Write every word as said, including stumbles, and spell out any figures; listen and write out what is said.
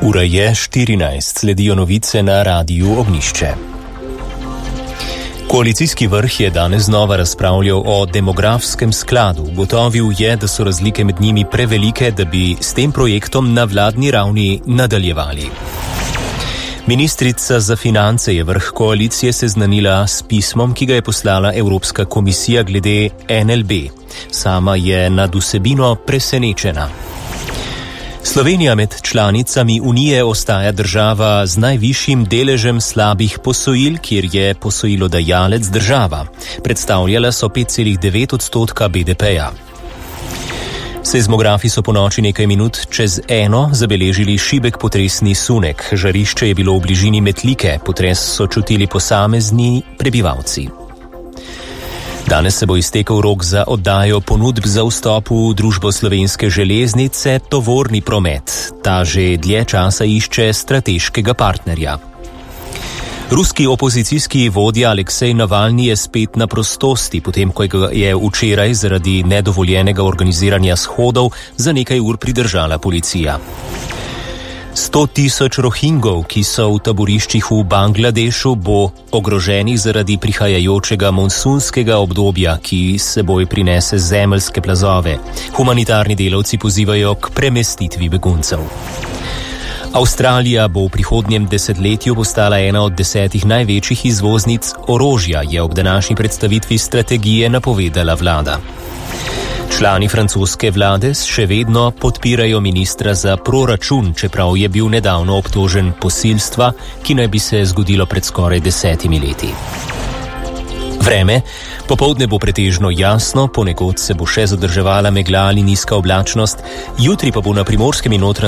Ura je štirinajst, sledijo novice na Radiu Ognjišče. Koalicijski vrh je danes znova razpravljal o demografskem skladu. Ugotovil je, da so razlike med njimi prevelike, da bi s tem projektom na vladni ravni nadaljevali. Ministrica za finance je vrh koalicije seznanila s pismom, ki ga je poslala Evropska komisija glede en el be. Sama je nad vsebino presenečena. Slovenija med članicami Unije ostaja država z najvišjim deležem slabih posojil, kjer je posojilodajalec država. Predstavljala so pet celih devet odstotka be de peja. Seizmografi so po noči nekaj minut čez eno zabeležili šibek potresni sunek. Žarišče je bilo v bližini Metlike, potres so čutili posamezni prebivalci. Danes se bo iztekel rok za oddajo ponudb za vstop v družbo Slovenske železnice tovorni promet. Ta že dlje časa išče strateškega partnerja. Ruski opozicijski vodja Aleksej Navalni je spet na prostosti, potem ko ga je včeraj zaradi nedovoljenega organiziranja shodov za nekaj ur pridržala policija. Sto tisoč Rohingov, ki so v taboriščih v Bangladešu, bo ogroženih zaradi prihajajočega monsunskega obdobja, ki s seboj prinese zemeljske plazove. Humanitarni delavci pozivajo k premestitvi beguncev. Avstralija bo v prihodnjem desetletju postala ena od desetih največjih izvoznic orožja, je ob današnji predstavitvi strategije napovedala vlada. Člani francoske vlade še vedno podpirajo ministra za proračun, čeprav je bil nedavno obtožen posilstva, ki naj bi se zgodilo pred skoraj desetimi leti. Vreme. Popoldne bo pretežno jasno, ponekod se bo še zadrževala megla ali nizka oblačnost, jutri pa bo na Primorskem in Notranjskem